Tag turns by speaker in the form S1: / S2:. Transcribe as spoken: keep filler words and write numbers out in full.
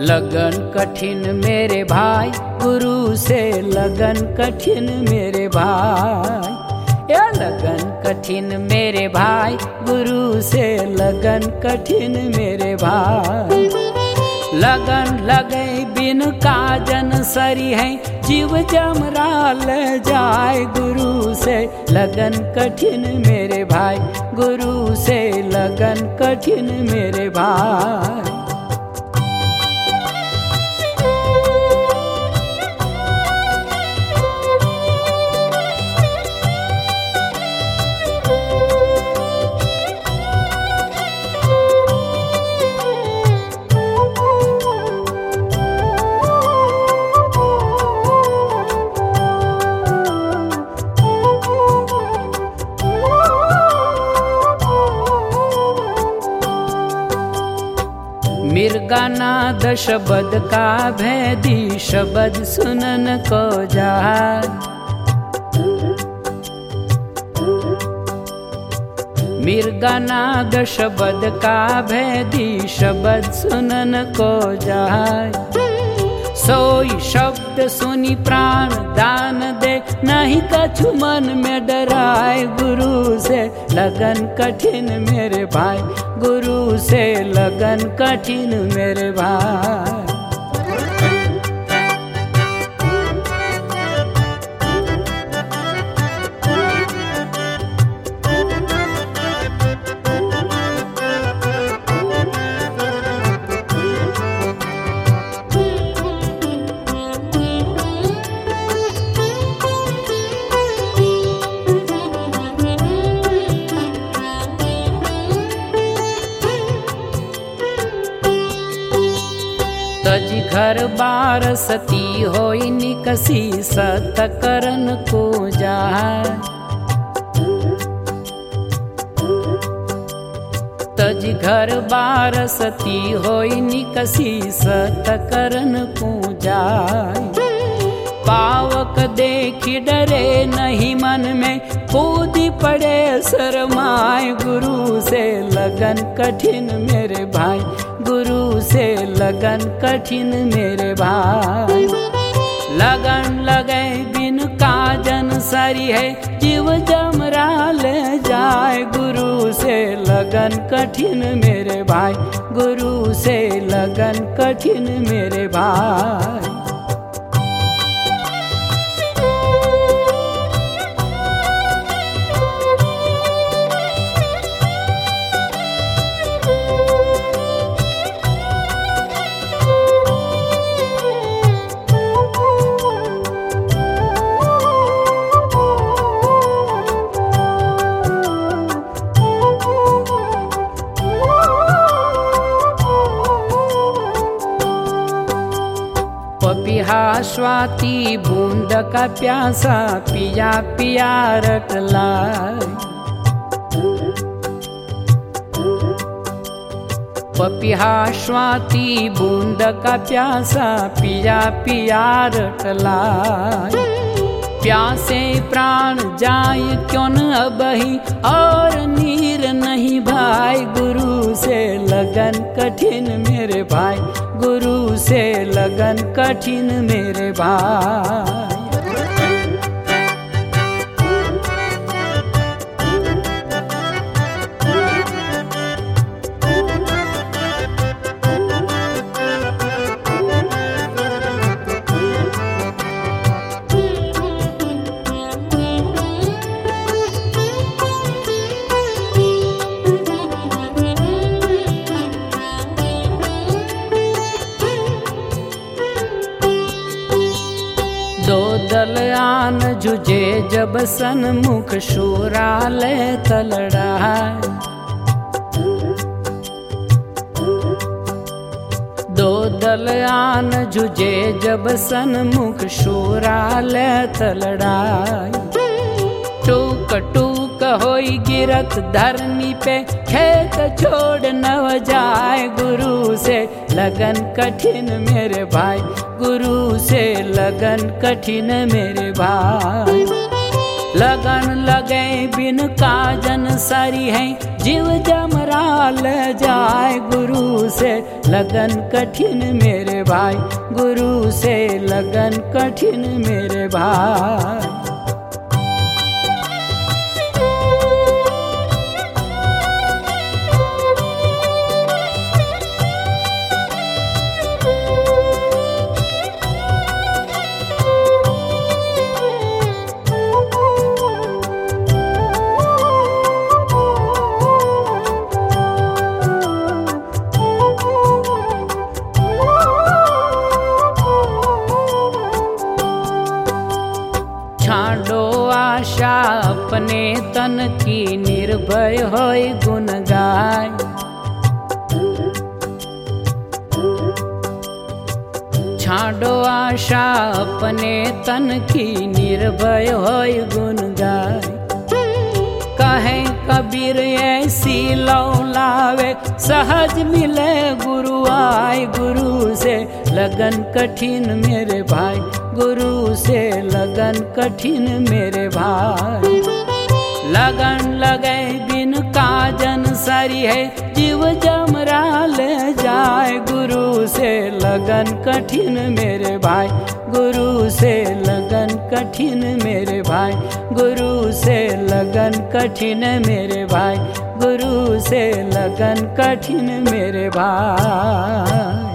S1: लगन कठिन मेरे भाई, गुरु से लगन कठिन मेरे भाई। या लगन कठिन मेरे भाई, गुरु से लगन कठिन मेरे भाई। लगन लगे बिन काजन सरी है, जीव जमराल जाए गुरु से लगन कठिन मेरे भाई, गुरु से लगन कठिन मेरे भाई। मिर्गानाद शब्द का भेदी, शब्द सुनन को जाय। मिर्गानाद शब्द का भेदी, शब्द सुनन को जाय। सोई शब्द सुनी प्राण दान दे, नहीं कछु मन में डराए गुरु से लगन कठिन मेरे भाई, गुरु से लगन कठिन मेरे भाई। तजी घर बार सती होई निकसी, सत करन को जाय। तजी घर बार सती होई निकसी, सत करन को जाय। पावक देखी डरे नहीं मन में, कूदी पड़े शरमाए गुरु से लगन कठिन मेरे भाई, गुरु से लगन कठिन मेरे भाई। लगन लगे बिन काजन सरी है, जीव जमराल जाए गुरु से लगन कठिन मेरे भाई, गुरु से लगन कठिन मेरे भाई। पपिहा स्वाति बूंद का प्यासा, पिया पिया रटलाय। पपिहा स्वाति बूंद का प्यासा, पिया पिया रटलाय। प्यासे प्राण जाय क्यों न अबही, और नीर नहीं भाई गुरु से लगन कठिन मेरे भाई, गुरु से लगन कठिन मेरे भाई। दो दल आन जुझे जब सन्मुख, शूराले तलड़ाए। दो दल आन जुझे जब सन्मुख, शूराले तलड़ाए। टूक टूक होई गिरत धरनी पे, खेत छोड़ न जाए गुरु से लगन कठिन मेरे भाई, गुरु से लगन कठिन मेरे भाई। लगन लगे बिन काजन सरी है, जीव जमराल जाए गुरु से लगन कठिन मेरे भाई, गुरु से लगन कठिन मेरे भाई। छाड़ो आशा अपने तन की, निर्भय होय गुण गाय। छाड़ो आशा अपने तन की, निर्भय होय गुण गाय। कहे कबीर ऐसी लौ लावे, सहज मिले गुरु आए, गुरु से लगन कठिन मेरे भाई, गुरु से लगन कठिन मेरे भाई। लगन लगे बिन काजन सरी है, जीव जमराल जाए, गुरु से लगन कठिन मेरे भाई, गुरु से लगन कठिन मेरे भाई, गुरु से लगन कठिन मेरे भाई, गुरु से लगन कठिन मेरे भाई।